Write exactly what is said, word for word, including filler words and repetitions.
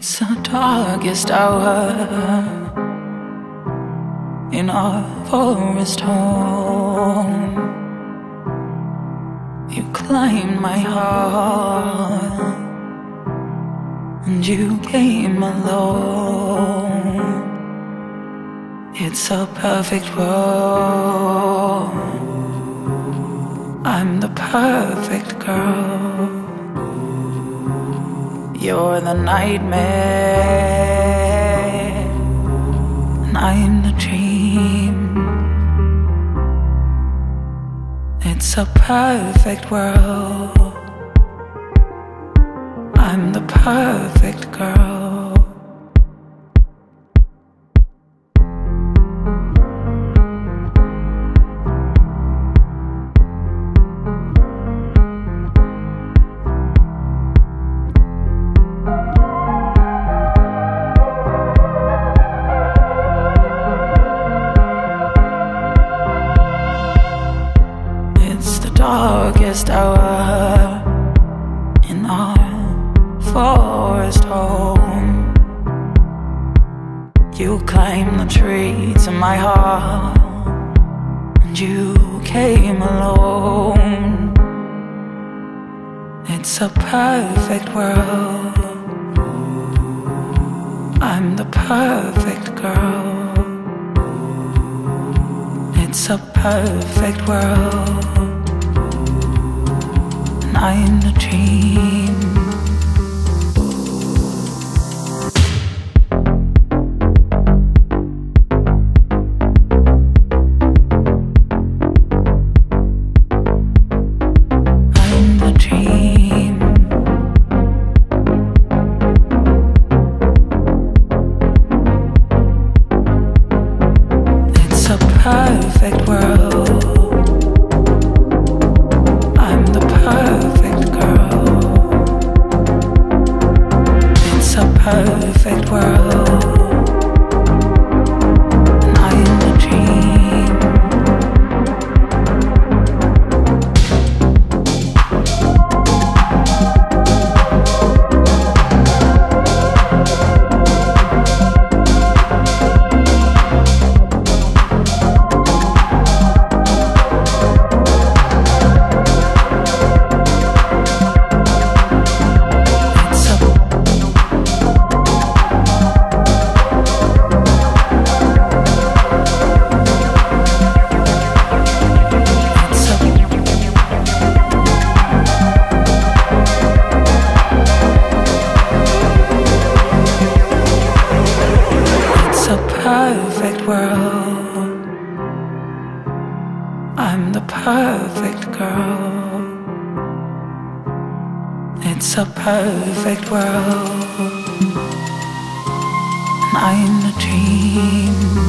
It's the darkest hour in our forest home. You climbed my heart and you came alone. It's a perfect world. I'm the perfect girl. You're the nightmare and I'm the dream. It's a perfect world. I'm the perfect girl. Darkest hour in our forest home. You climbed the tree to my heart and you came alone. It's a perfect world. I'm the perfect girl. It's a perfect world. I'm the dream. I'm the dream. It's a perfect world. Perfect world, and I'm the dream. Perfect world. I'm the perfect girl. It's a perfect world. And I'm the dream.